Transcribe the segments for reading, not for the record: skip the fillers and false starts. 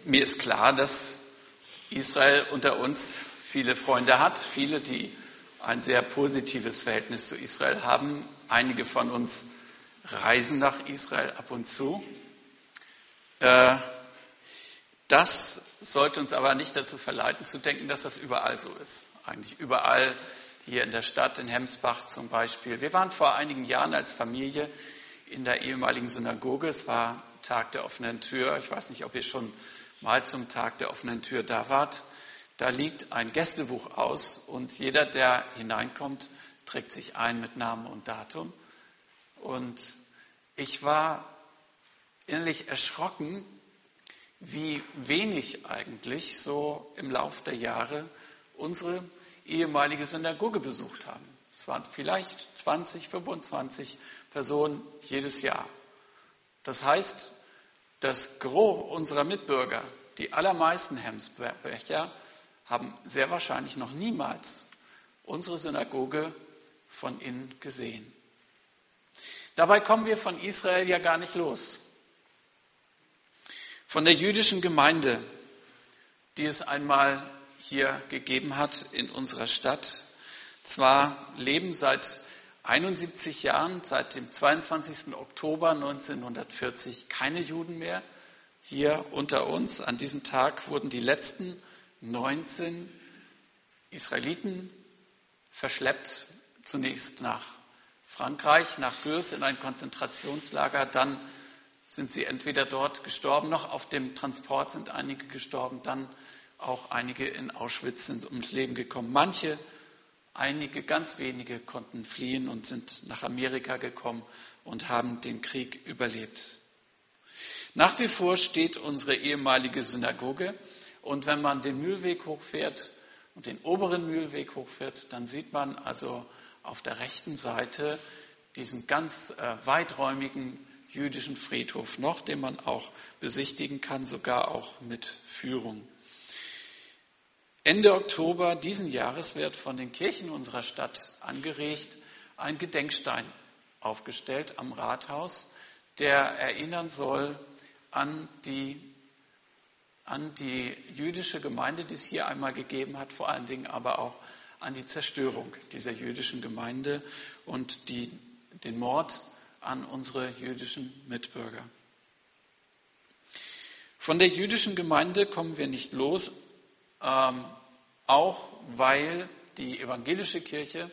Mir ist klar, dass Israel unter uns viele Freunde hat, viele, die ein sehr positives Verhältnis zu Israel haben. Einige von uns reisen nach Israel ab und zu. Das sollte uns aber nicht dazu verleiten, zu denken, dass das überall so ist. Eigentlich überall hier in der Stadt, in Hemsbach zum Beispiel. Wir waren vor einigen Jahren als Familie in der ehemaligen Synagoge. Es war Tag der offenen Tür. Ich weiß nicht, ob ihr schon mal zum Tag der offenen Tür da wart. Da liegt ein Gästebuch aus und jeder, der hineinkommt, trägt sich ein mit Namen und Datum. Und ich war innerlich erschrocken, wie wenig eigentlich so im Lauf der Jahre unsere ehemalige Synagoge besucht haben. Es waren vielleicht 20, 25 Personen jedes Jahr. Das heißt, das Gros unserer Mitbürger, die allermeisten Hemsbacher, haben sehr wahrscheinlich noch niemals unsere Synagoge von innen gesehen. Dabei kommen wir von Israel ja gar nicht los. Von der jüdischen Gemeinde, die es einmal hier gegeben hat in unserer Stadt. Zwar leben seit 71 Jahren, seit dem 22. Oktober 1940, keine Juden mehr hier unter uns. An diesem Tag wurden die letzten 19 Israeliten verschleppt, zunächst nach Frankreich, nach Gurs in ein Konzentrationslager, dann sind sie entweder dort gestorben, noch auf dem Transport sind einige gestorben, dann auch einige in Auschwitz sind ums Leben gekommen. Einige, ganz wenige konnten fliehen und sind nach Amerika gekommen und haben den Krieg überlebt. Nach wie vor steht unsere ehemalige Synagoge und wenn man den Mühlweg hochfährt und den oberen Mühlweg hochfährt, dann sieht man also auf der rechten Seite diesen ganz weiträumigen jüdischen Friedhof noch, den man auch besichtigen kann, sogar auch mit Führung. Ende Oktober diesen Jahres wird von den Kirchen unserer Stadt angeregt ein Gedenkstein aufgestellt am Rathaus, der erinnern soll an die jüdische Gemeinde, die es hier einmal gegeben hat, vor allen Dingen aber auch an die Zerstörung dieser jüdischen Gemeinde und den Mord an unsere jüdischen Mitbürger. Von der jüdischen Gemeinde kommen wir nicht los, auch weil die evangelische Kirche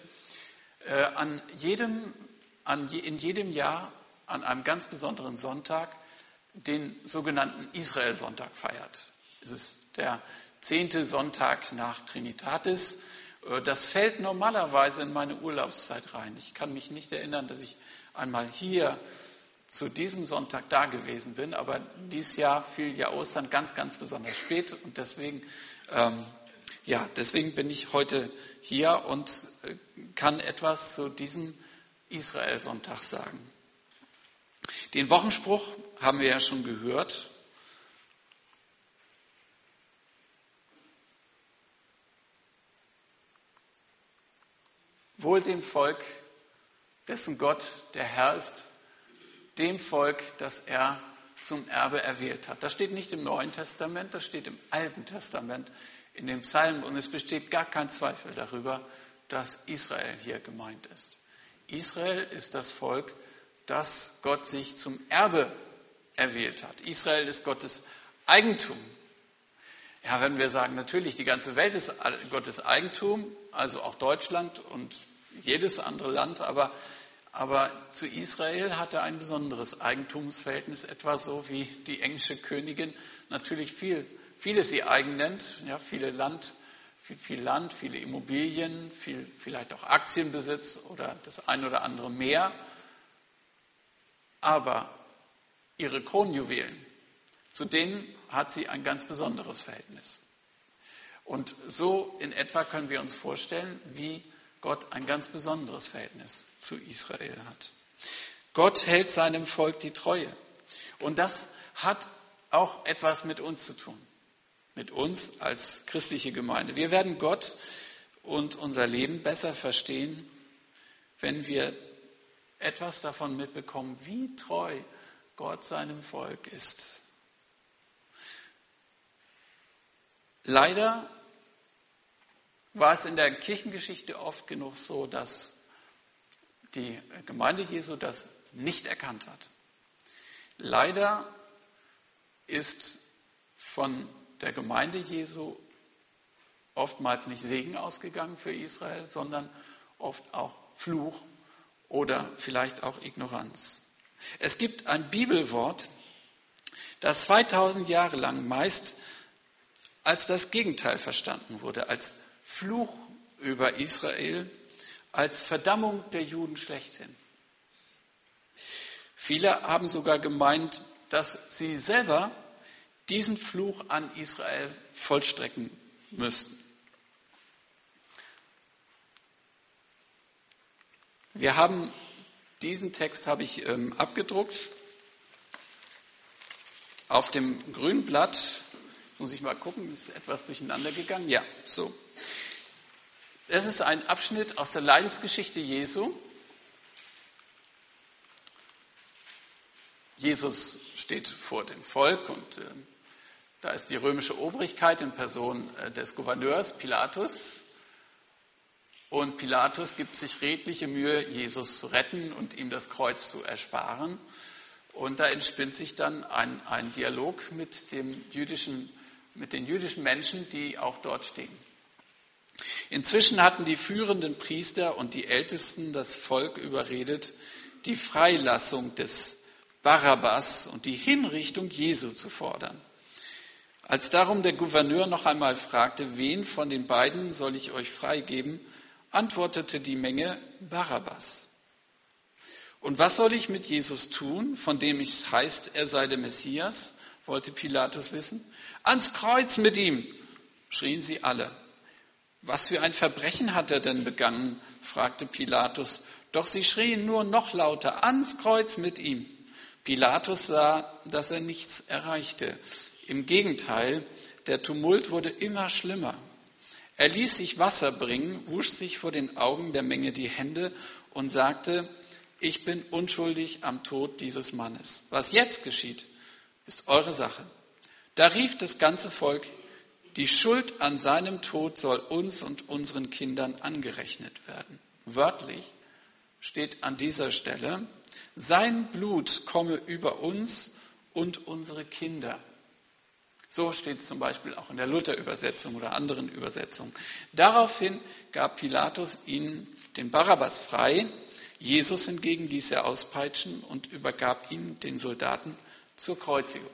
in jedem Jahr an einem ganz besonderen Sonntag den sogenannten Israel-Sonntag feiert. Es ist der 10. Sonntag nach Trinitatis. Das fällt normalerweise in meine Urlaubszeit rein. Ich kann mich nicht erinnern, dass ich einmal hier zu diesem Sonntag da gewesen bin, aber dieses Jahr fiel ja Ostern ganz, ganz besonders spät und deswegen bin ich heute hier und kann etwas zu diesem Israel-Sonntag sagen. Den Wochenspruch haben wir ja schon gehört. Wohl dem Volk, dessen Gott der Herr ist, dem Volk, das er zum Erbe erwählt hat. Das steht nicht im Neuen Testament, das steht im Alten Testament, in den Psalmen. Und es besteht gar kein Zweifel darüber, dass Israel hier gemeint ist. Israel ist das Volk, das Gott sich zum Erbe erwählt hat. Israel ist Gottes Eigentum. Ja, wenn wir sagen, natürlich, die ganze Welt ist Gottes Eigentum, also auch Deutschland und jedes andere Land, aber zu Israel hat er ein besonderes Eigentumsverhältnis, etwa so wie die englische Königin natürlich vieles ihr eigen nennt, ja, viel Land, viele Immobilien, vielleicht auch Aktienbesitz oder das ein oder andere mehr. Aber ihre Kronjuwelen, zu denen hat sie ein ganz besonderes Verhältnis. Und so in etwa können wir uns vorstellen, wie Gott ein ganz besonderes Verhältnis zu Israel hat. Gott hält seinem Volk die Treue. Und das hat auch etwas mit uns zu tun. Mit uns als christliche Gemeinde. Wir werden Gott und unser Leben besser verstehen, wenn wir etwas davon mitbekommen, wie treu Gott seinem Volk ist. Leider war es in der Kirchengeschichte oft genug so, dass die Gemeinde Jesu das nicht erkannt hat. Leider ist von der Gemeinde Jesu oftmals nicht Segen ausgegangen für Israel, sondern oft auch Fluch oder vielleicht auch Ignoranz. Es gibt ein Bibelwort, das 2000 Jahre lang meist als das Gegenteil verstanden wurde, als Fluch über Israel, als Verdammung der Juden schlechthin. Viele haben sogar gemeint, dass sie selber diesen Fluch an Israel vollstrecken müssten. Diesen Text habe ich abgedruckt auf dem grünen Blatt. Jetzt muss ich mal gucken, ist etwas durcheinander gegangen. Ja, so. Es ist ein Abschnitt aus der Leidensgeschichte Jesu. Jesus steht vor dem Volk und da ist die römische Obrigkeit in Person des Gouverneurs Pilatus. Und Pilatus gibt sich redliche Mühe, Jesus zu retten und ihm das Kreuz zu ersparen. Und da entspinnt sich dann ein Dialog mit den jüdischen Menschen, die auch dort stehen. Inzwischen hatten die führenden Priester und die Ältesten das Volk überredet, die Freilassung des Barabbas und die Hinrichtung Jesu zu fordern. Als darum der Gouverneur noch einmal fragte, wen von den beiden soll ich euch freigeben, antwortete die Menge Barabbas. Und was soll ich mit Jesus tun, von dem es heißt, er sei der Messias, wollte Pilatus wissen. Ans Kreuz mit ihm, schrien sie alle. Was für ein Verbrechen hat er denn begangen, fragte Pilatus. Doch sie schrien nur noch lauter, ans Kreuz mit ihm. Pilatus sah, dass er nichts erreichte. Im Gegenteil, der Tumult wurde immer schlimmer. Er ließ sich Wasser bringen, wusch sich vor den Augen der Menge die Hände und sagte, ich bin unschuldig am Tod dieses Mannes. Was jetzt geschieht, ist eure Sache. Da rief das ganze Volk, die Schuld an seinem Tod soll uns und unseren Kindern angerechnet werden. Wörtlich steht an dieser Stelle, sein Blut komme über uns und unsere Kinder. So steht es zum Beispiel auch in der Luther-Übersetzung oder anderen Übersetzungen. Daraufhin gab Pilatus ihnen den Barabbas frei. Jesus hingegen ließ er auspeitschen und übergab ihn den Soldaten zur Kreuzigung.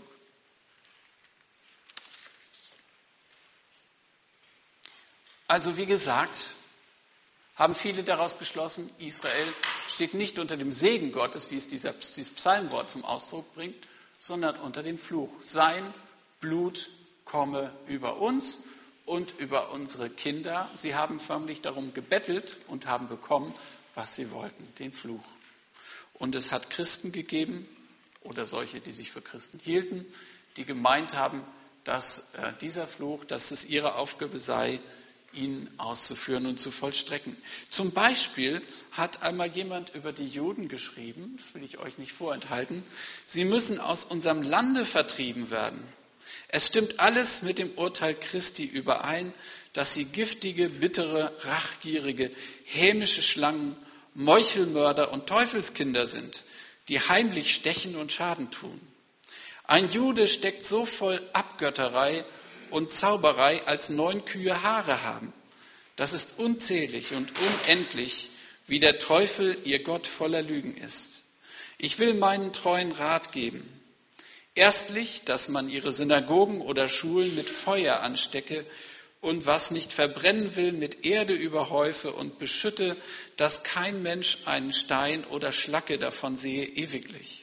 Also wie gesagt, haben viele daraus geschlossen, Israel steht nicht unter dem Segen Gottes, wie es dieses Psalmwort zum Ausdruck bringt, sondern unter dem Fluch. Sein Blut komme über uns und über unsere Kinder. Sie haben förmlich darum gebettelt und haben bekommen, was sie wollten, den Fluch. Und es hat Christen gegeben oder solche, die sich für Christen hielten, die gemeint haben, dass dieser Fluch, dass es ihre Aufgabe sei, ihn auszuführen und zu vollstrecken. Zum Beispiel hat einmal jemand über die Juden geschrieben, das will ich euch nicht vorenthalten, sie müssen aus unserem Lande vertrieben werden. Es stimmt alles mit dem Urteil Christi überein, dass sie giftige, bittere, rachgierige, hämische Schlangen, Meuchelmörder und Teufelskinder sind, die heimlich stechen und Schaden tun. Ein Jude steckt so voll Abgötterei und Zauberei, als 9 Kühe Haare haben. Das ist unzählig und unendlich, wie der Teufel, ihr Gott, voller Lügen ist. Ich will meinen treuen Rat geben. Erstlich, dass man ihre Synagogen oder Schulen mit Feuer anstecke und was nicht verbrennen will, mit Erde überhäufe und beschütte, dass kein Mensch einen Stein oder Schlacke davon sehe ewiglich.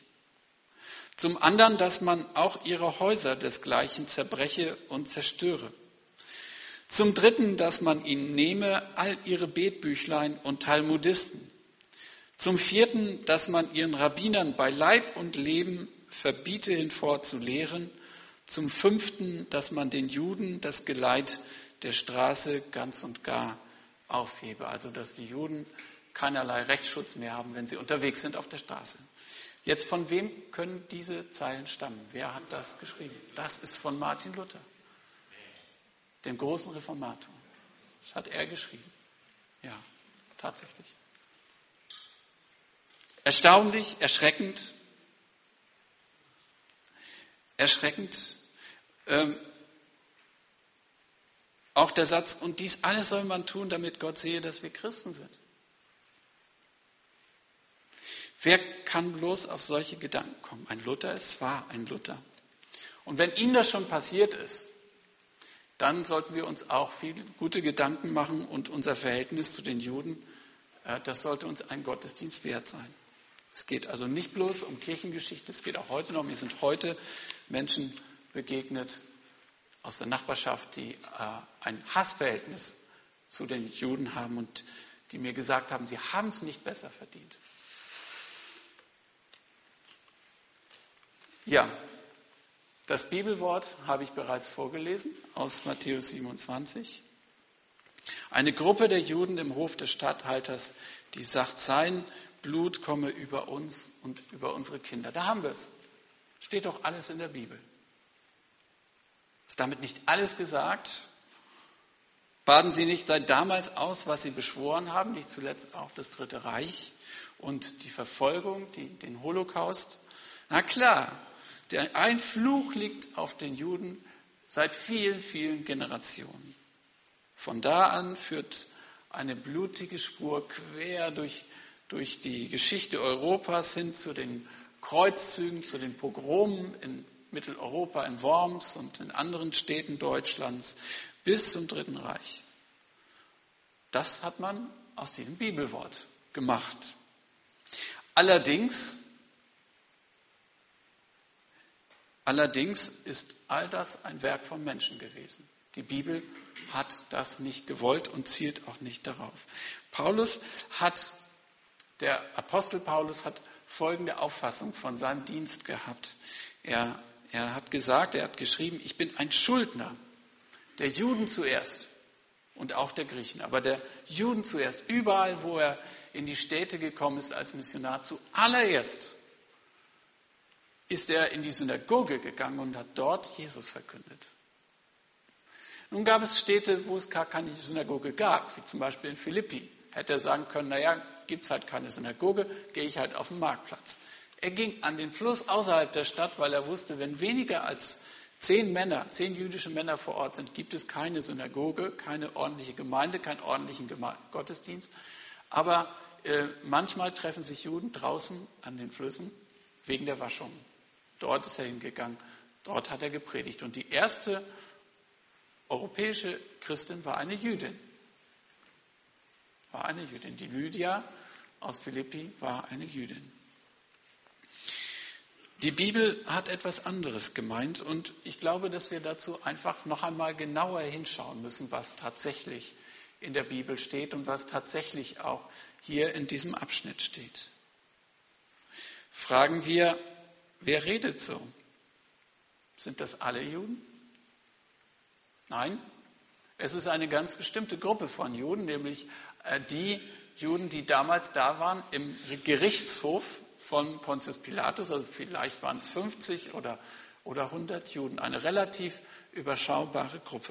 Zum anderen, dass man auch ihre Häuser desgleichen zerbreche und zerstöre. Zum Dritten, dass man ihnen nehme all ihre Betbüchlein und Talmudisten. Zum Vierten, dass man ihren Rabbinern bei Leib und Leben verbiete hinfort zu lehren. Zum Fünften, dass man den Juden das Geleit der Straße ganz und gar aufhebe. Also dass die Juden keinerlei Rechtsschutz mehr haben, wenn sie unterwegs sind auf der Straße. Jetzt von wem können diese Zeilen stammen? Wer hat das geschrieben? Das ist von Martin Luther. dem großen Reformator. Das hat er geschrieben. Ja, tatsächlich. Erstaunlich, erschreckend. Auch der Satz, und dies alles soll man tun, damit Gott sehe, dass wir Christen sind. Wer kann bloß auf solche Gedanken kommen? Ein Luther, es war ein Luther. Und wenn ihm das schon passiert ist, dann sollten wir uns auch viele gute Gedanken machen und unser Verhältnis zu den Juden, das sollte uns ein Gottesdienst wert sein. Es geht also nicht bloß um Kirchengeschichte, es geht auch heute noch. Mir sind heute Menschen begegnet aus der Nachbarschaft, die ein Hassverhältnis zu den Juden haben und die mir gesagt haben, sie haben es nicht besser verdient. Ja, das Bibelwort habe ich bereits vorgelesen aus Matthäus 27. Eine Gruppe der Juden im Hof des Statthalters, die sagt, sein Blut komme über uns und über unsere Kinder. Da haben wir es. Steht doch alles in der Bibel. Ist damit nicht alles gesagt? Baden sie nicht seit damals aus, was sie beschworen haben, nicht zuletzt auch das Dritte Reich und die Verfolgung, den Holocaust? Na klar, ein Fluch liegt auf den Juden seit vielen, vielen Generationen. Von da an führt eine blutige Spur quer durch die Geschichte Europas hin zu den Kreuzzügen, zu den Pogromen in Mitteleuropa, in Worms und in anderen Städten Deutschlands bis zum Dritten Reich. Das hat man aus diesem Bibelwort gemacht. Allerdings ist all das ein Werk von Menschen gewesen. Die Bibel hat das nicht gewollt und zielt auch nicht darauf. Der Apostel Paulus hat folgende Auffassung von seinem Dienst gehabt. Er hat geschrieben, ich bin ein Schuldner der Juden zuerst und auch der Griechen, aber der Juden zuerst. Überall, wo er in die Städte gekommen ist als Missionar, zuallererst ist er in die Synagoge gegangen und hat dort Jesus verkündet. Nun gab es Städte, wo es gar keine Synagoge gab, wie zum Beispiel in Philippi. Hätte er sagen können, gibt es halt keine Synagoge, gehe ich halt auf den Marktplatz. Er ging an den Fluss außerhalb der Stadt, weil er wusste, wenn weniger als 10 jüdische Männer vor Ort sind, gibt es keine Synagoge, keine ordentliche Gemeinde, keinen ordentlichen Gottesdienst. Aber manchmal treffen sich Juden draußen an den Flüssen wegen der Waschung. Dort ist er hingegangen, dort hat er gepredigt. Und die erste europäische Christin war eine Jüdin. Die Lydia aus Philippi war eine Jüdin. Die Bibel hat etwas anderes gemeint und ich glaube, dass wir dazu einfach noch einmal genauer hinschauen müssen, was tatsächlich in der Bibel steht und was tatsächlich auch hier in diesem Abschnitt steht. Fragen wir, wer redet so? Sind das alle Juden? Nein, es ist eine ganz bestimmte Gruppe von Juden, nämlich die Juden, die damals da waren im Gerichtshof von Pontius Pilatus, also vielleicht waren es 50 oder 100 Juden, eine relativ überschaubare Gruppe.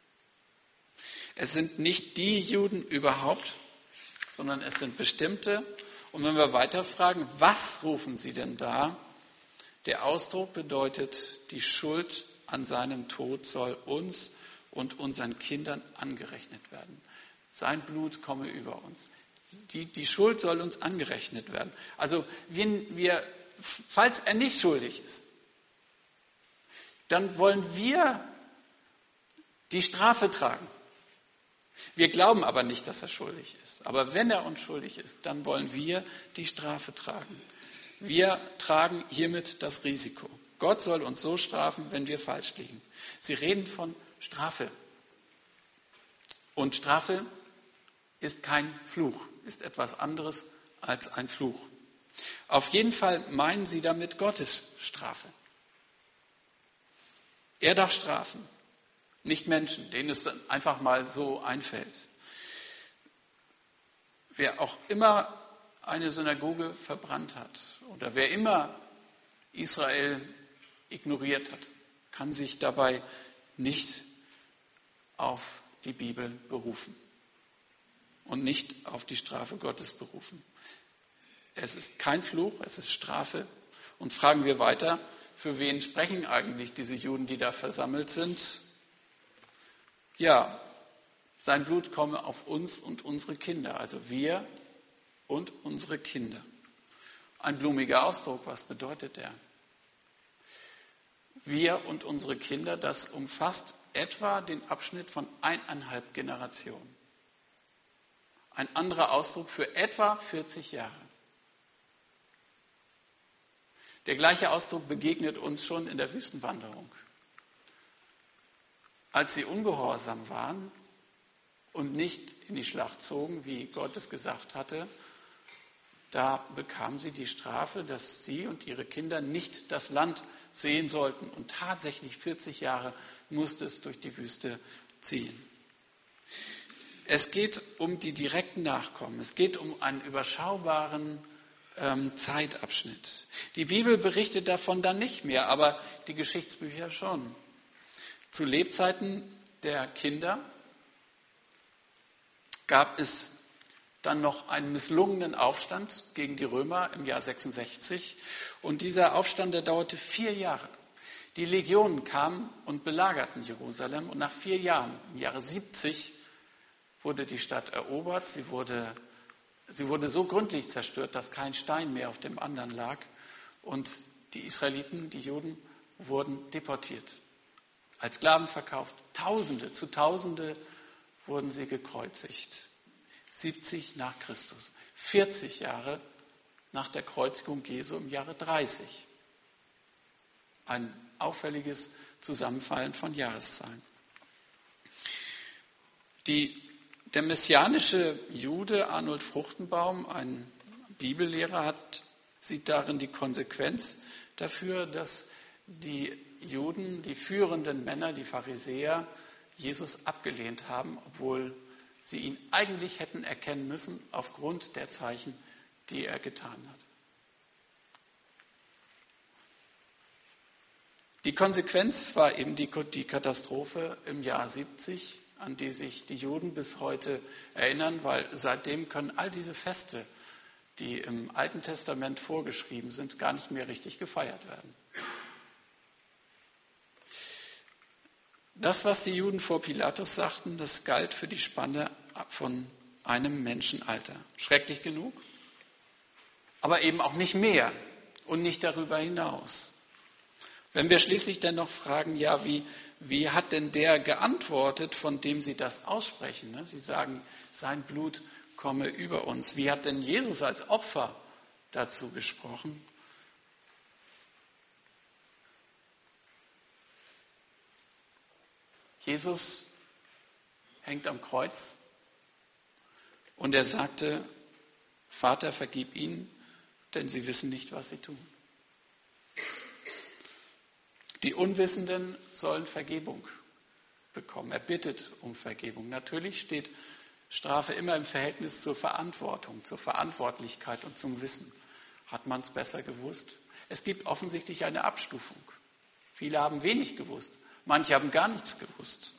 Es sind nicht die Juden überhaupt, sondern es sind bestimmte. Und wenn wir weiterfragen, was rufen sie denn da? Der Ausdruck bedeutet, die Schuld an seinem Tod soll uns und unseren Kindern angerechnet werden. Sein Blut komme über uns. Die Schuld soll uns angerechnet werden. Also falls er nicht schuldig ist, dann wollen wir die Strafe tragen. Wir glauben aber nicht, dass er schuldig ist. Aber wenn er unschuldig ist, dann wollen wir die Strafe tragen. Wir tragen hiermit das Risiko. Gott soll uns so strafen, wenn wir falsch liegen. Sie reden von Strafe. Und Strafe ist kein Fluch, ist etwas anderes als ein Fluch. Auf jeden Fall meinen sie damit Gottes Strafe. Er darf strafen, nicht Menschen, denen es dann einfach mal so einfällt. Wer auch immer eine Synagoge verbrannt hat oder wer immer Israel ignoriert hat, kann sich dabei nicht auf die Bibel berufen und nicht auf die Strafe Gottes berufen. Es ist kein Fluch, es ist Strafe. Und fragen wir weiter, für wen sprechen eigentlich diese Juden, die da versammelt sind? Ja, sein Blut komme auf uns und unsere Kinder, also wir und unsere Kinder. Ein blumiger Ausdruck, was bedeutet der? Wir und unsere Kinder, das umfasst etwa den Abschnitt von 1,5 Generationen. Ein anderer Ausdruck für etwa 40 Jahre. Der gleiche Ausdruck begegnet uns schon in der Wüstenwanderung. Als sie ungehorsam waren und nicht in die Schlacht zogen, wie Gott es gesagt hatte, da bekamen sie die Strafe, dass sie und ihre Kinder nicht das Land sehen sollten. Und tatsächlich 40 Jahre musste es durch die Wüste ziehen. Es geht um die direkten Nachkommen. Es geht um einen überschaubaren Zeitabschnitt. Die Bibel berichtet davon dann nicht mehr, aber die Geschichtsbücher schon. Zu Lebzeiten der Kinder gab es dann noch einen misslungenen Aufstand gegen die Römer im Jahr 66. Und dieser Aufstand, der dauerte 4 Jahre. Die Legionen kamen und belagerten Jerusalem. Und nach 4 Jahren, im Jahre 70, wurde die Stadt erobert. Sie wurde so gründlich zerstört, dass kein Stein mehr auf dem anderen lag. Und die Israeliten, die Juden, wurden deportiert, als Sklaven verkauft. Zu Tausende wurden sie gekreuzigt. 70 nach Christus, 40 Jahre nach der Kreuzigung Jesu im Jahre 30. Ein auffälliges Zusammenfallen von Jahreszahlen. Der messianische Jude Arnold Fruchtenbaum, ein Bibellehrer, sieht darin die Konsequenz dafür, dass die Juden, die führenden Männer, die Pharisäer, Jesus abgelehnt haben, obwohl sie ihn eigentlich hätten erkennen müssen aufgrund der Zeichen, die er getan hat. Die Konsequenz war eben die Katastrophe im Jahr 70, an die sich die Juden bis heute erinnern, weil seitdem können all diese Feste, die im Alten Testament vorgeschrieben sind, gar nicht mehr richtig gefeiert werden. Das, was die Juden vor Pilatus sagten, das galt für die Spanne von einem Menschenalter. Schrecklich genug, aber eben auch nicht mehr und nicht darüber hinaus. Wenn wir schließlich dann noch fragen, ja, wie hat denn der geantwortet, von dem sie das aussprechen? Sie sagen, sein Blut komme über uns. Wie hat denn Jesus als Opfer dazu gesprochen? Jesus hängt am Kreuz und er sagte, Vater, vergib ihnen, denn sie wissen nicht, was sie tun. Die Unwissenden sollen Vergebung bekommen. Er bittet um Vergebung. Natürlich steht Strafe immer im Verhältnis zur Verantwortung, zur Verantwortlichkeit und zum Wissen. Hat man es besser gewusst? Es gibt offensichtlich eine Abstufung. Viele haben wenig gewusst. Manche haben gar nichts gewusst.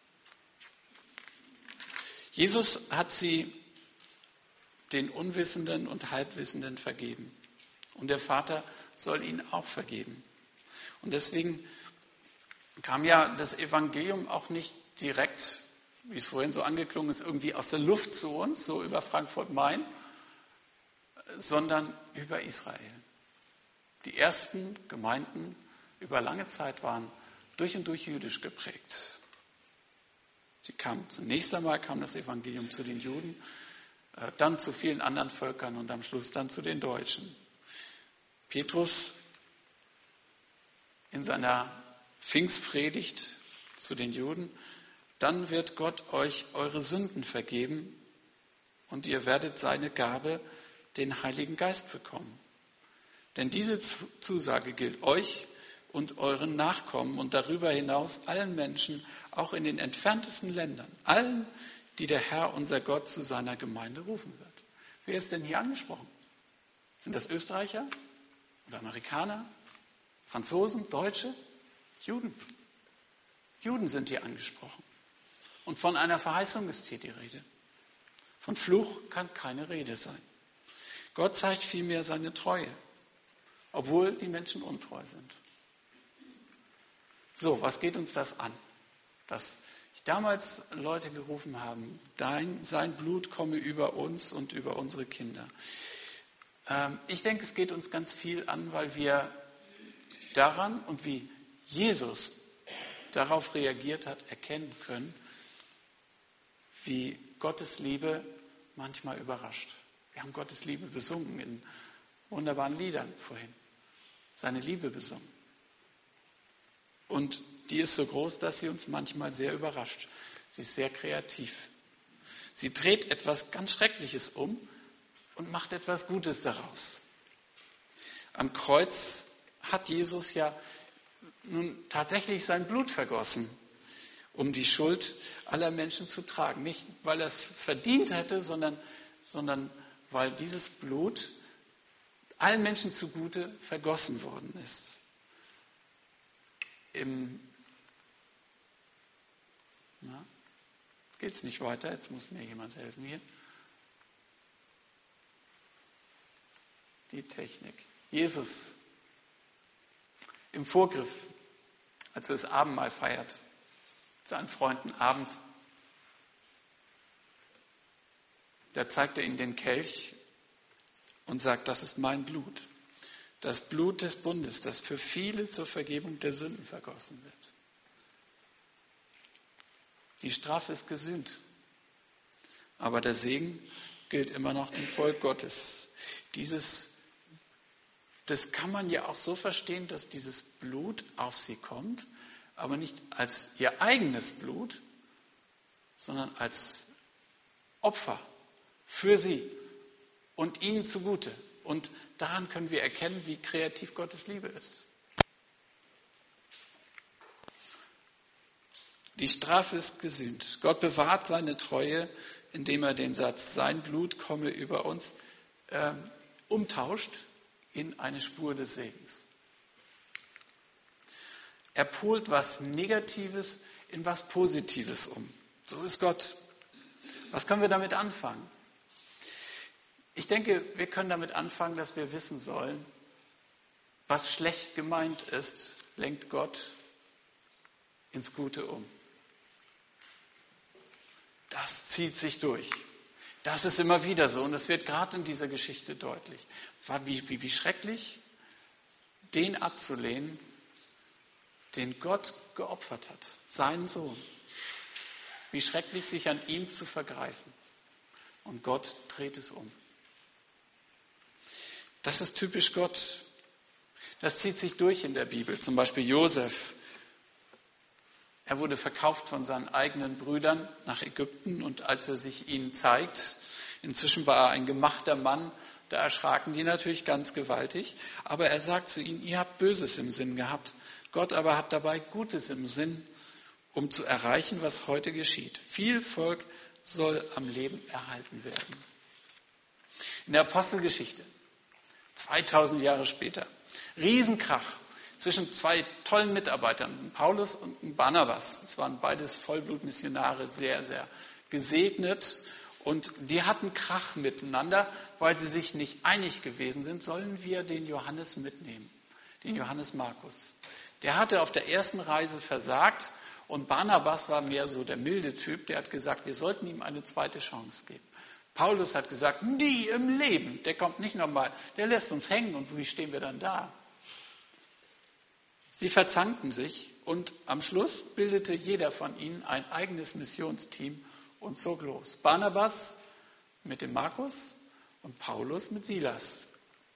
Jesus hat sie den Unwissenden und Halbwissenden vergeben. Und der Vater soll ihnen auch vergeben. Und deswegen kam ja das Evangelium auch nicht direkt, wie es vorhin so angeklungen ist, irgendwie aus der Luft zu uns, so über Frankfurt-Main, sondern über Israel. Die ersten Gemeinden über lange Zeit waren durch und durch jüdisch geprägt. Zunächst einmal kam das Evangelium zu den Juden, dann zu vielen anderen Völkern und am Schluss dann zu den Deutschen. Petrus in seiner Pfingstpredigt zu den Juden, dann wird Gott euch eure Sünden vergeben und ihr werdet seine Gabe, den Heiligen Geist, bekommen. Denn diese Zusage gilt euch und euren Nachkommen und darüber hinaus allen Menschen, auch in den entferntesten Ländern, allen, die der Herr, unser Gott, zu seiner Gemeinde rufen wird. Wer ist denn hier angesprochen? Sind das Österreicher oder Amerikaner, Franzosen, Deutsche? Juden. Juden sind hier angesprochen. Und von einer Verheißung ist hier die Rede. Von Fluch kann keine Rede sein. Gott zeigt vielmehr seine Treue, obwohl die Menschen untreu sind. So, was geht uns das an? Dass damals Leute gerufen haben, sein Blut komme über uns und über unsere Kinder. Ich denke, es geht uns ganz viel an, weil wir daran und wie Jesus darauf reagiert hat, erkennen können, wie Gottes Liebe manchmal überrascht. Wir haben Gottes Liebe besungen in wunderbaren Liedern vorhin. Seine Liebe besungen. Und die ist so groß, dass sie uns manchmal sehr überrascht. Sie ist sehr kreativ. Sie dreht etwas ganz Schreckliches um und macht etwas Gutes daraus. Am Kreuz hat Jesus ja nun tatsächlich sein Blut vergossen, um die Schuld aller Menschen zu tragen. Nicht, weil er es verdient hätte, sondern weil dieses Blut allen Menschen zugute vergossen worden ist. Geht es nicht weiter? Jetzt muss mir jemand helfen hier. Die Technik. Jesus im Vorgriff, als er das Abendmahl feiert, seinen Freunden abends, da zeigt er ihnen den Kelch und sagt, das ist mein Blut. Das Blut des Bundes, das für viele zur Vergebung der Sünden vergossen wird. Die Strafe ist gesühnt, aber der Segen gilt immer noch dem Volk Gottes. Das kann man ja auch so verstehen, dass dieses Blut auf sie kommt, aber nicht als ihr eigenes Blut, sondern als Opfer für sie und ihnen zugute. Und daran können wir erkennen, wie kreativ Gottes Liebe ist. Die Strafe ist gesühnt. Gott bewahrt seine Treue, indem er den Satz, sein Blut komme über uns, umtauscht in eine Spur des Segens. Er polt was Negatives in was Positives um. So ist Gott. Was können wir damit anfangen? Ich denke, wir können damit anfangen, dass wir wissen sollen, was schlecht gemeint ist, lenkt Gott ins Gute um. Das zieht sich durch. Das ist immer wieder so und es wird gerade in dieser Geschichte deutlich. Wie schrecklich, den abzulehnen, den Gott geopfert hat, seinen Sohn. Wie schrecklich, sich an ihm zu vergreifen. Und Gott dreht es um. Das ist typisch Gott. Das zieht sich durch in der Bibel. Zum Beispiel Josef. Er wurde verkauft von seinen eigenen Brüdern nach Ägypten und als er sich ihnen zeigt, inzwischen war er ein gemachter Mann, da erschraken die natürlich ganz gewaltig. Aber er sagt zu ihnen, ihr habt Böses im Sinn gehabt. Gott aber hat dabei Gutes im Sinn, um zu erreichen, was heute geschieht. Viel Volk soll am Leben erhalten werden. In der Apostelgeschichte, 2000 Jahre später, Riesenkrach zwischen zwei tollen Mitarbeitern, Paulus und Barnabas. Es waren beides Vollblutmissionare, sehr, sehr gesegnet. Und die hatten Krach miteinander, weil sie sich nicht einig gewesen sind, sollen wir den Johannes mitnehmen, den Johannes Markus. Der hatte auf der ersten Reise versagt und Barnabas war mehr so der milde Typ, der hat gesagt, wir sollten ihm eine zweite Chance geben. Paulus hat gesagt, nie im Leben, der kommt nicht nochmal, der lässt uns hängen und wie stehen wir dann da? Sie verzanken sich und am Schluss bildete jeder von ihnen ein eigenes Missionsteam und zog los. Barnabas mit dem Markus und Paulus mit Silas.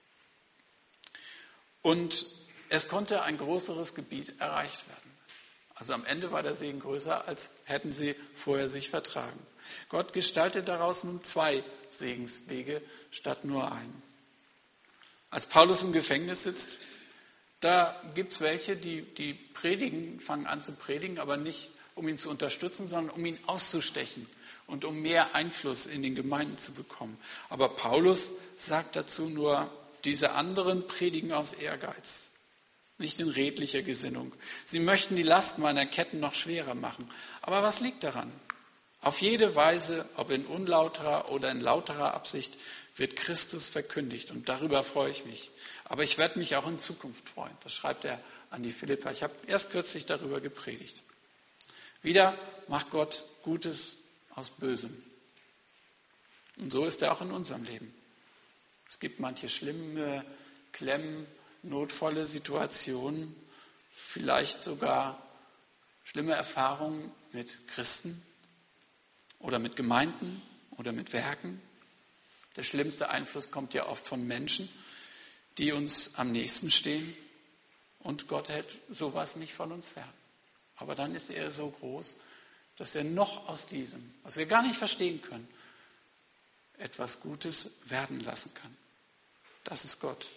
Und es konnte ein größeres Gebiet erreicht werden. Also am Ende war der Segen größer, als hätten sie vorher sich vertragen. Gott gestaltet daraus nun 2 Segenswege statt nur einen. Als Paulus im Gefängnis sitzt, da gibt es welche, die predigen, fangen an zu predigen, aber nicht um ihn zu unterstützen, sondern um ihn auszustechen und um mehr Einfluss in den Gemeinden zu bekommen. Aber Paulus sagt dazu nur, diese anderen predigen aus Ehrgeiz, nicht in redlicher Gesinnung. Sie möchten die Last meiner Ketten noch schwerer machen. Aber was liegt daran? Auf jede Weise, ob in unlauterer oder in lauterer Absicht, wird Christus verkündigt. Und darüber freue ich mich. Aber ich werde mich auch in Zukunft freuen. Das schreibt er an die Philipper. Ich habe erst kürzlich darüber gepredigt. Wieder macht Gott Gutes aus Bösem. Und so ist er auch in unserem Leben. Es gibt manche schlimme, notvolle Situationen, vielleicht sogar schlimme Erfahrungen mit Christen oder mit Gemeinden oder mit Werken. Der schlimmste Einfluss kommt ja oft von Menschen, die uns am nächsten stehen. Und Gott hält sowas nicht von uns fern. Aber dann ist er so groß, dass er noch aus diesem, was wir gar nicht verstehen können, etwas Gutes werden lassen kann. Das ist Gott.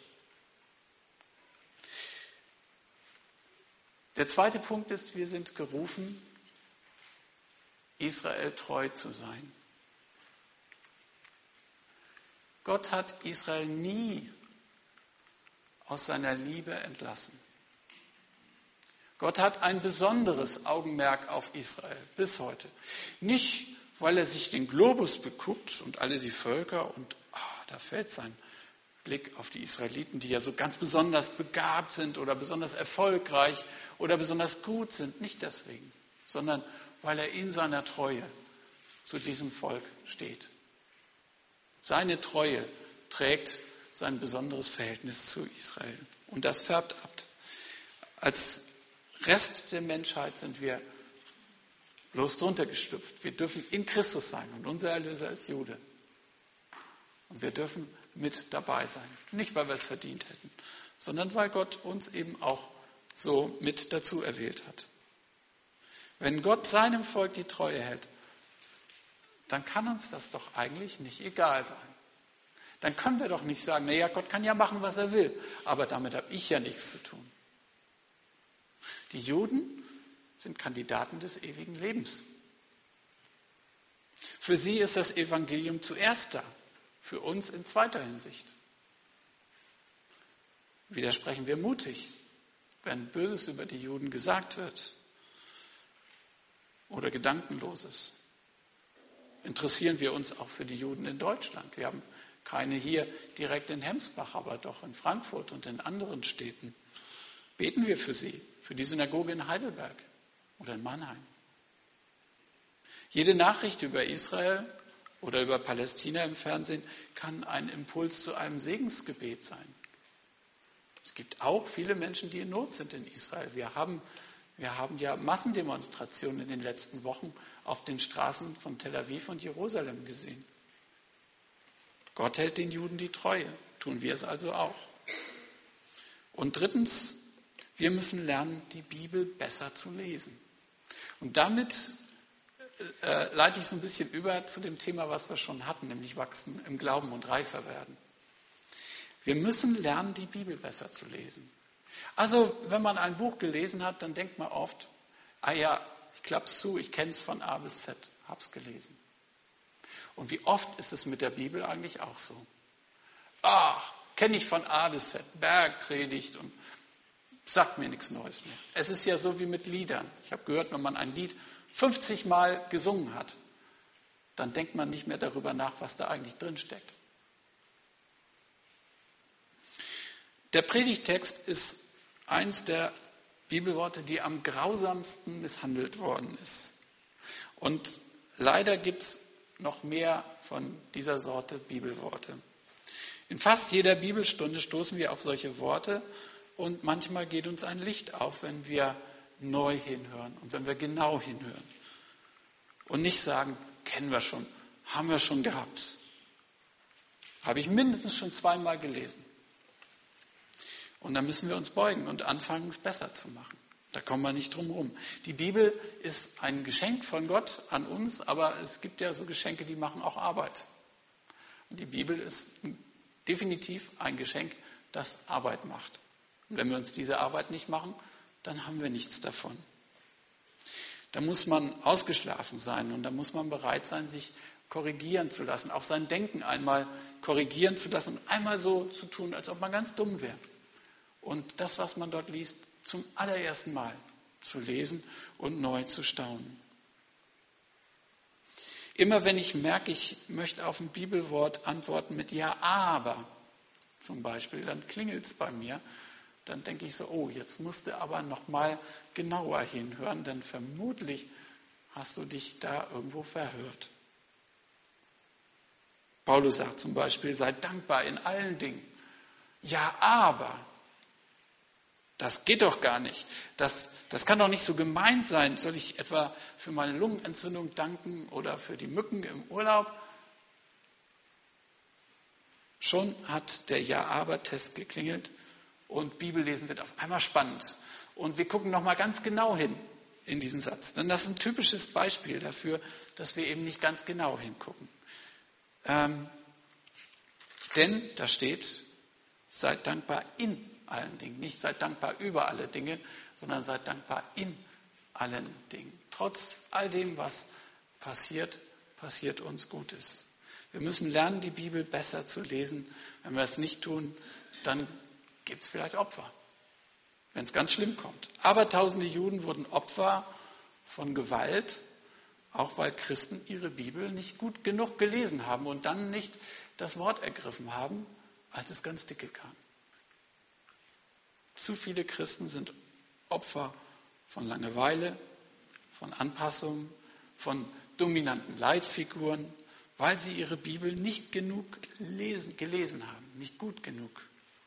Der zweite Punkt ist, wir sind gerufen, Israel treu zu sein. Gott hat Israel nie aus seiner Liebe entlassen. Gott hat ein besonderes Augenmerk auf Israel bis heute. Nicht, weil er sich den Globus beguckt und alle die Völker und da fällt sein Blick auf die Israeliten, die ja so ganz besonders begabt sind oder besonders erfolgreich oder besonders gut sind. Nicht deswegen, sondern weil er in seiner Treue zu diesem Volk steht. Seine Treue trägt sein besonderes Verhältnis zu Israel. Und das färbt ab. Als Rest der Menschheit sind wir bloß drunter gestüpft. Wir dürfen in Christus sein und unser Erlöser ist Jude. Und wir dürfen mit dabei sein. Nicht, weil wir es verdient hätten, sondern weil Gott uns eben auch so mit dazu erwählt hat. Wenn Gott seinem Volk die Treue hält, dann kann uns das doch eigentlich nicht egal sein. Dann können wir doch nicht sagen, naja, Gott kann ja machen, was er will, aber damit habe ich ja nichts zu tun. Die Juden sind Kandidaten des ewigen Lebens. Für sie ist das Evangelium zuerst da, für uns in zweiter Hinsicht. Widersprechen wir mutig, wenn Böses über die Juden gesagt wird oder Gedankenloses. Interessieren wir uns auch für die Juden in Deutschland. Wir haben keine hier direkt in Hemsbach, aber doch in Frankfurt und in anderen Städten. Beten wir für sie, für die Synagoge in Heidelberg oder in Mannheim. Jede Nachricht über Israel oder über Palästina im Fernsehen kann ein Impuls zu einem Segensgebet sein. Es gibt auch viele Menschen, die in Not sind in Israel. Wir haben ja Massendemonstrationen in den letzten Wochen auf den Straßen von Tel Aviv und Jerusalem gesehen. Gott hält den Juden die Treue, tun wir es also auch. Und drittens, wir müssen lernen, die Bibel besser zu lesen. Und damit leite ich so ein bisschen über zu dem Thema, was wir schon hatten, nämlich wachsen im Glauben und reifer werden. Wir müssen lernen, die Bibel besser zu lesen. Also, wenn man ein Buch gelesen hat, dann denkt man oft, ich klapp's zu, ich kenne es von A bis Z, hab's gelesen. Und wie oft ist es mit der Bibel eigentlich auch so? Kenne ich von A bis Z, Bergpredigt und sagt mir nichts Neues mehr. Es ist ja so wie mit Liedern. Ich habe gehört, wenn man ein Lied 50 Mal gesungen hat, dann denkt man nicht mehr darüber nach, was da eigentlich drin steckt. Der Predigtext ist eins der Bibelworte, die am grausamsten misshandelt worden ist. Und leider gibt es noch mehr von dieser Sorte Bibelworte. In fast jeder Bibelstunde stoßen wir auf solche Worte und manchmal geht uns ein Licht auf, wenn wir neu hinhören und wenn wir genau hinhören. Und nicht sagen, kennen wir schon, haben wir schon gehabt. Habe ich mindestens schon 2-mal gelesen. Und dann müssen wir uns beugen und anfangen, es besser zu machen. Da kommen wir nicht drum rum. Die Bibel ist ein Geschenk von Gott an uns, aber es gibt ja so Geschenke, die machen auch Arbeit. Und die Bibel ist definitiv ein Geschenk, das Arbeit macht. Und wenn wir uns diese Arbeit nicht machen, dann haben wir nichts davon. Da muss man ausgeschlafen sein und da muss man bereit sein, sich korrigieren zu lassen, auch sein Denken einmal korrigieren zu lassen und einmal so zu tun, als ob man ganz dumm wäre. Und das, was man dort liest, zum allerersten Mal zu lesen und neu zu staunen. Immer wenn ich merke, ich möchte auf ein Bibelwort antworten mit ja, aber zum Beispiel, dann klingelt es bei mir. Dann denke ich so, oh, jetzt musst du aber noch mal genauer hinhören, denn vermutlich hast du dich da irgendwo verhört. Paulus sagt zum Beispiel, sei dankbar in allen Dingen. Ja, aber, das geht doch gar nicht. Das kann doch nicht so gemeint sein. Soll ich etwa für meine Lungenentzündung danken oder für die Mücken im Urlaub? Schon hat der Ja-Aber-Test geklingelt und Bibellesen wird auf einmal spannend. Und wir gucken nochmal ganz genau hin in diesen Satz. Denn das ist ein typisches Beispiel dafür, dass wir eben nicht ganz genau hingucken. Denn da steht, seid dankbar in allen Dingen. Nicht seid dankbar über alle Dinge, sondern seid dankbar in allen Dingen. Trotz all dem, was passiert, passiert uns Gutes. Wir müssen lernen, die Bibel besser zu lesen. Wenn wir es nicht tun, dann gibt es vielleicht Opfer, wenn es ganz schlimm kommt. Aber tausende Juden wurden Opfer von Gewalt, auch weil Christen ihre Bibel nicht gut genug gelesen haben und dann nicht das Wort ergriffen haben, als es ganz dicke kam. Zu viele Christen sind Opfer von Langeweile, von Anpassung, von dominanten Leitfiguren, weil sie ihre Bibel nicht genug gelesen haben, nicht gut genug.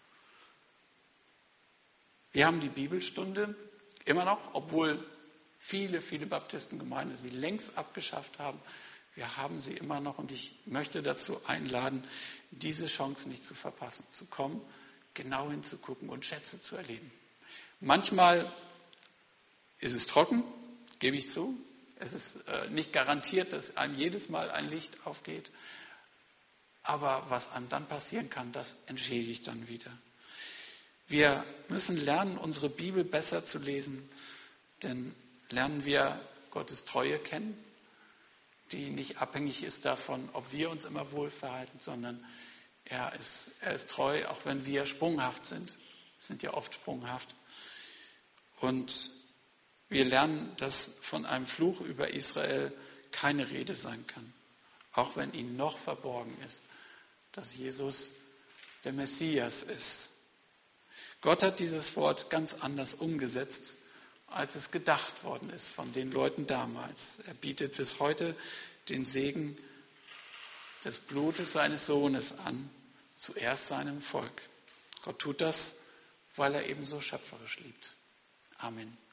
Wir haben die Bibelstunde immer noch, obwohl viele Baptistengemeinden sie längst abgeschafft haben. Wir haben sie immer noch und ich möchte dazu einladen, diese Chance nicht zu verpassen, zu kommen, genau hinzugucken und Schätze zu erleben. Manchmal ist es trocken, gebe ich zu. Es ist nicht garantiert, dass einem jedes Mal ein Licht aufgeht. Aber was einem dann passieren kann, das entschädigt dann wieder. Wir müssen lernen, unsere Bibel besser zu lesen, denn lernen wir Gottes Treue kennen, die nicht abhängig ist davon, ob wir uns immer wohl verhalten, sondern er ist treu, auch wenn wir sprunghaft sind. Wir sind ja oft sprunghaft. Und wir lernen, dass von einem Fluch über Israel keine Rede sein kann, auch wenn ihnen noch verborgen ist, dass Jesus der Messias ist. Gott hat dieses Wort ganz anders umgesetzt, als es gedacht worden ist von den Leuten damals. Er bietet bis heute den Segen des Blutes seines Sohnes an, zuerst seinem Volk. Gott tut das, weil er eben so schöpferisch liebt. Amen.